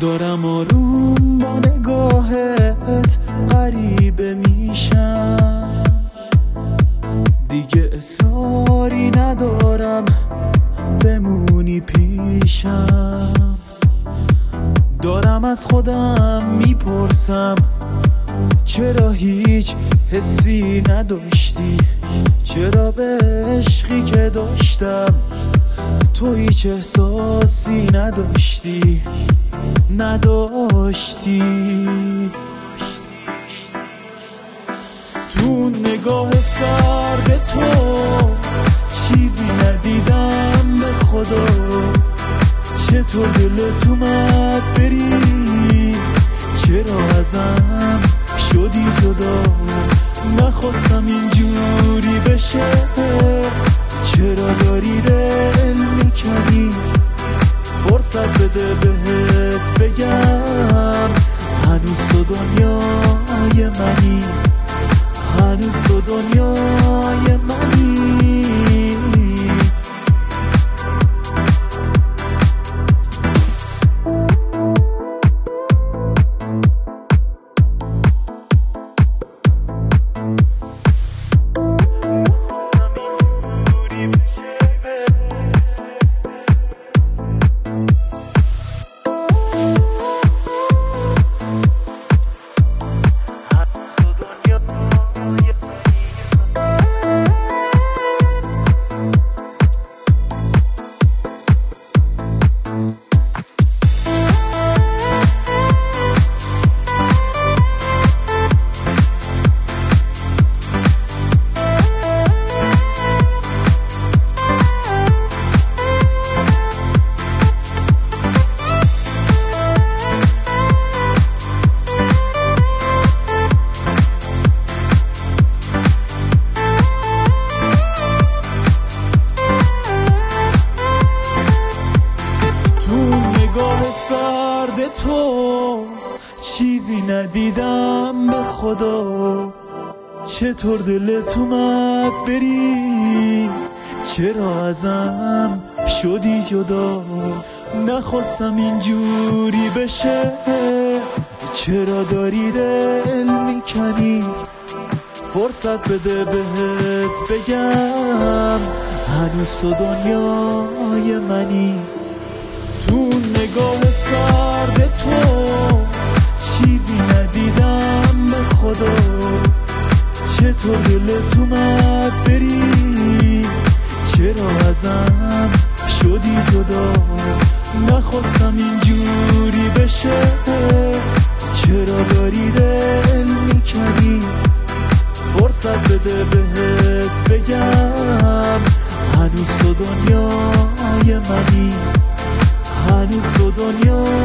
دارم آروم با نگاهت غریبه میشم، دیگه اصراری ندارم بمونی پیشم. دارم از خودم میپرسم چرا هیچ حسی نداشتی، چرا به عشقی که داشتم تو هیچ احساسی نداشتی. تو نگاه سرد تو چیزی ندیدم به خدا، چطور دلت اومد بری، چرا ازم شدی جدا. نخواستم اینجوری بشه، چرا داری دل میکنی، فرصت بده بهت بگم هنوز تو دنیای منی، هنوز تو دنیای منی. سرد تو چیزی ندیدم به خدا، چطور دلت اومد بری، چرا ازم شدی جدا. نخواستم اینجوری بشه، چرا داری دل میکنی، فرصت بده بهت بگم هنوز تو دنیای منی. تو نگاه سرد تو چیزی ندیدم به خدا، چطور دلت اومد بری، چرا ازم شدی جدا. نخواستم اینجوری بشه، چرا داری دل میکنی، فرصت بده بهت بگم هنوز تو دنیای منی، هنوز تو دنیا